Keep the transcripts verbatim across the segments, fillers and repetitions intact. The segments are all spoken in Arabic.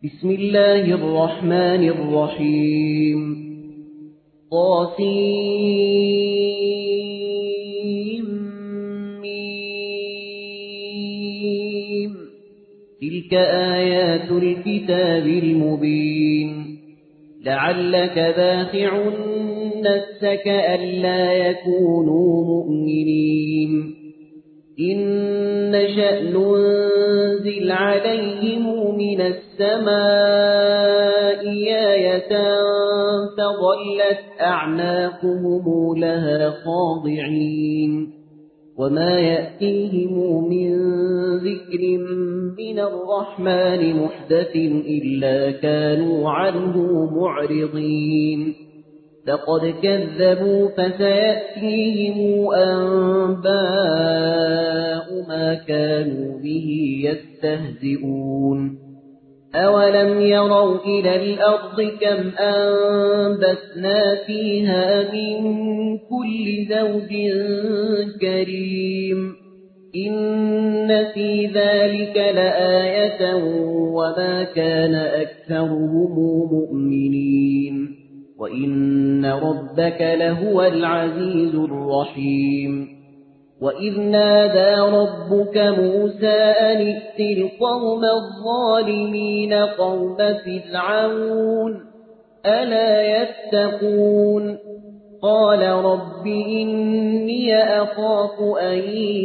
بسم الله الرحمن الرحيم طاسيم ميم تلك آيات الكتاب المبين لعلك باخع نفسك ألا يكونوا مؤمنين إن نشأ ننزل عليهم من السماء آية فظلت أعناقهم لها خاضعين وما يأتيهم من ذكر من الرحمن محدث إلا كانوا عنه معرضين لقد كذبوا فسيأتيهم أنباء ما كانوا به يستهزئون أولم يروا إلى الأرض كم أنبتنا فيها من كل زوج كريم إن في ذلك لآية وما كان أكثرهم مؤمنين وإن ربك لهو العزيز الرحيم وإذ نادى ربك موسى أن ائت القوم الظالمين قوم فرعون ألا يتقون قال رب إني أخاف أن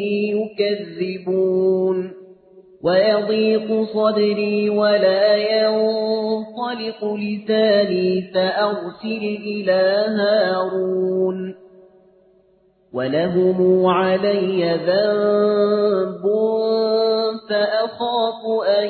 يكذبون ويضيق صدري ولا ينطلق لساني فأرسل إلى هارون ولهم علي ذنب فأخاف أن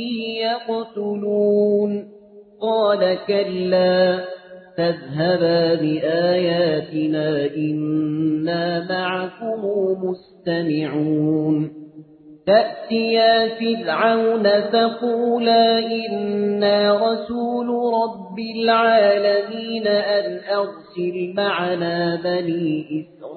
يقتلون قال كلا فاذهبا بآياتنا إنا معكم مستمعون فأتيا فرعون فقولا إنا رسول رب العالمين أن أرسل معنا بني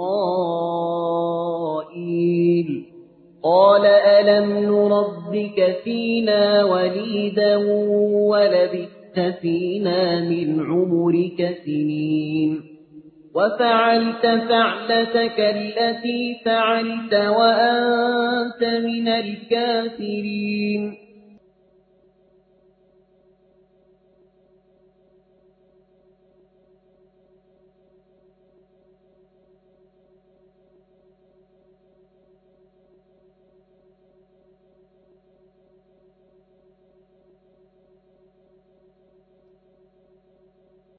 إسرائيل قال ألم نربك فينا وليدا ولبثت فينا من عمرك سنين وفعلت فعلتك التي فعلت وأنت من الكافرين